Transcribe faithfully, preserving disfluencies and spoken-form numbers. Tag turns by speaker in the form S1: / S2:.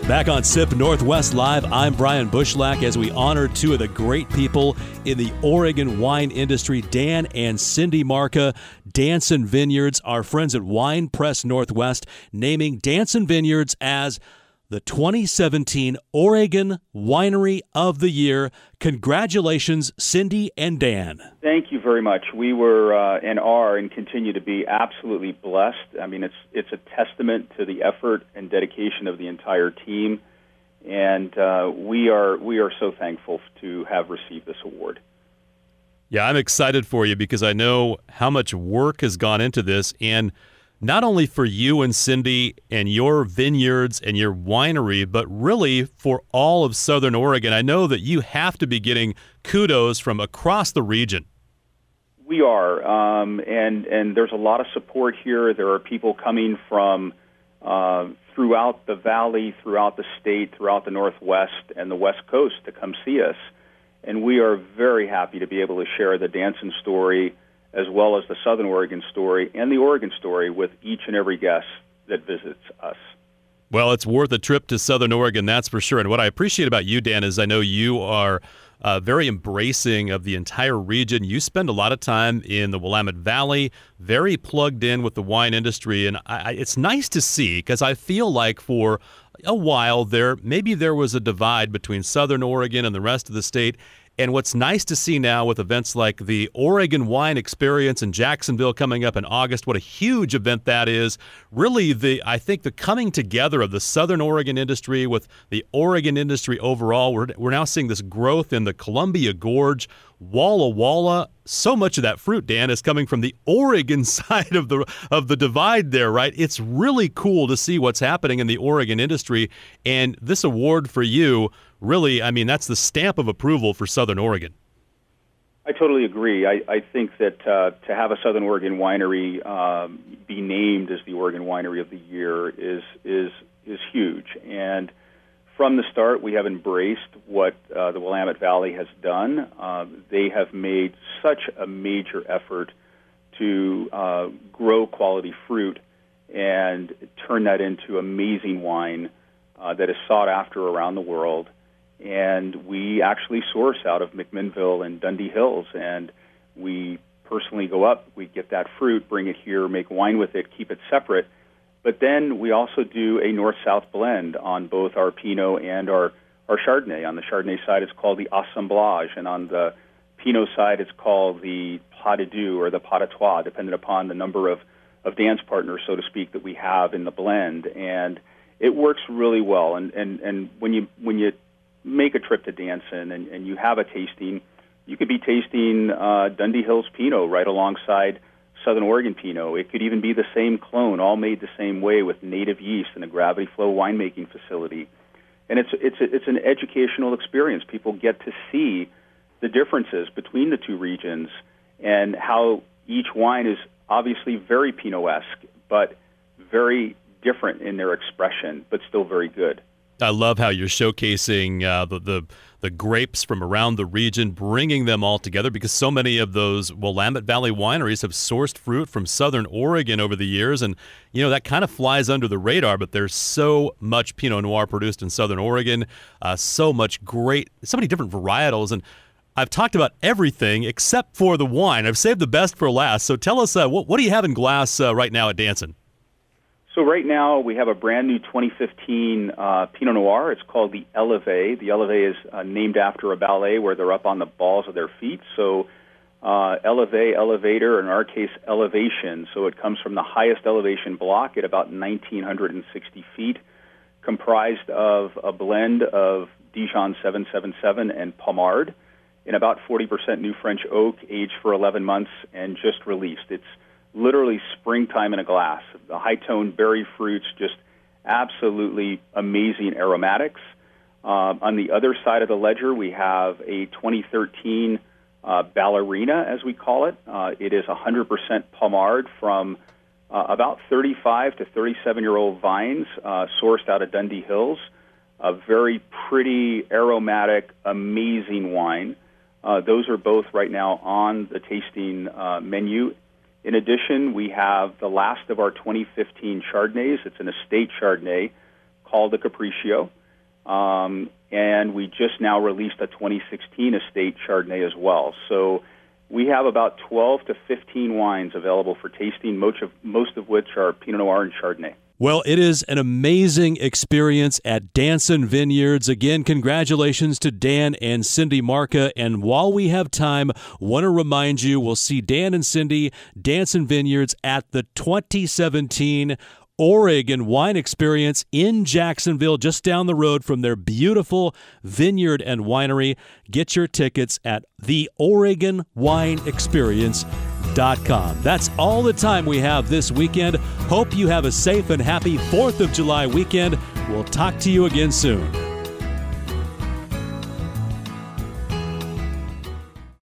S1: Back on S I P Northwest Live, I'm Brian Bushlack as we honor two of the great people in the Oregon wine industry, Dan and Cindy Marca. Danson Vineyards, our friends at Wine Press Northwest, naming Danson Vineyards as the twenty seventeen Oregon Winery of the Year. Congratulations, Cindy and Dan.
S2: Thank you very much. We were uh, and are and continue to be absolutely blessed. I mean, it's it's a testament to the effort and dedication of the entire team, and uh, we are we are so thankful to have received this award.
S1: Yeah, I'm excited for you because I know how much work has gone into this, and not only for you and Cindy and your vineyards and your winery, but really for all of Southern Oregon. I know that you have to be getting kudos from across the region.
S2: We are, um, and and there's a lot of support here. There are people coming from uh, throughout the valley, throughout the state, throughout the Northwest and the West Coast to come see us. And we are very happy to be able to share the Danson story as well as the Southern Oregon story and the Oregon story with each and every guest that visits us.
S1: Well, it's worth a trip to Southern Oregon, that's for sure. And what I appreciate about you, Dan, is I know you are uh, very embracing of the entire region. You spend a lot of time in the Willamette Valley, very plugged in with the wine industry. And I, it's nice to see, because I feel like for a while there, maybe there was a divide between Southern Oregon and the rest of the state. And what's nice to see now with events like the Oregon Wine Experience in Jacksonville coming up in August, what a huge event that is. Really, the I think the coming together of the Southern Oregon industry with the Oregon industry overall. We're, we're now seeing this growth in the Columbia Gorge, Walla Walla. So much of that fruit, Dan, is coming from the Oregon side of the of the divide there, right? It's really cool to see what's happening in the Oregon industry. And this award for you, really, I mean, that's the stamp of approval for Southern Oregon.
S2: I totally agree. I, I think that uh, to have a Southern Oregon winery um, be named as the Oregon Winery of the Year is is is huge. And from the start, we have embraced what uh, the Willamette Valley has done. Uh, they have made such a major effort to uh, grow quality fruit and turn that into amazing wine uh, that is sought after around the world. And we actually source out of McMinnville and Dundee Hills, and we personally go up, we get that fruit, bring it here, make wine with it, keep it separate. But then we also do a north-south blend on both our Pinot and our, our Chardonnay. On the Chardonnay side, it's called the Assemblage, and on the Pinot side, it's called the Pas de Deux or the Pas de Trois, depending upon the number of, of dance partners, so to speak, that we have in the blend. And it works really well. And, and, and when you when you make a trip to Danson and, and you have a tasting, you could be tasting uh, Dundee Hills Pinot right alongside Southern Oregon Pinot. It could even be the same clone, all made the same way with native yeast in a gravity flow winemaking facility. And it's it's a, it's an educational experience. People get to see the differences between the two regions and how each wine is obviously very Pinot-esque, but very different in their expression, but still very good.
S1: I love how you're showcasing uh, the, the the grapes from around the region, bringing them all together, because so many of those Willamette Valley wineries have sourced fruit from Southern Oregon over the years, and you know that kind of flies under the radar. But there's so much Pinot Noir produced in Southern Oregon, uh, so much great, so many different varietals, and I've talked about everything except for the wine. I've saved the best for last. So tell us, uh, what, what do you have in glass uh, right now at Danson?
S2: So right now we have a brand new twenty fifteen uh, Pinot Noir. It's called the Elevate. The Elevate is uh, named after a ballet where they're up on the balls of their feet. So uh, Elevate, elevator, in our case, elevation. So it comes from the highest elevation block at about one thousand nine hundred sixty feet, comprised of a blend of Dijon seven seven seven and Pommard, in about forty percent new French oak, aged for eleven months and just released. It's literally springtime in a glass. The high-toned berry fruits, just absolutely amazing aromatics. Uh, on the other side of the ledger, we have a twenty thirteen uh, Ballerina, as we call it. Uh, it is one hundred percent Pommard from uh, about thirty-five to thirty-seven-year-old vines, uh, sourced out of Dundee Hills. A very pretty, aromatic, amazing wine. Uh, those are both right now on the tasting uh, menu. In addition, we have the last of our twenty fifteen Chardonnays. It's an estate Chardonnay called the Capriccio. Um, and we just now released a twenty sixteen estate Chardonnay as well. So we have about twelve to fifteen wines available for tasting, most of, most of which are Pinot Noir and Chardonnay.
S1: Well, it is an amazing experience at Danson Vineyards. Again, congratulations to Dan and Cindy Marca. And while we have time, want to remind you, we'll see Dan and Cindy, Danson Vineyards, at the twenty seventeen Oregon Wine Experience in Jacksonville, just down the road from their beautiful vineyard and winery. Get your tickets at the Oregon Wine Experience dot com. That's all the time we have this weekend. Hope you have a safe and happy fourth of July weekend. We'll talk to you again soon.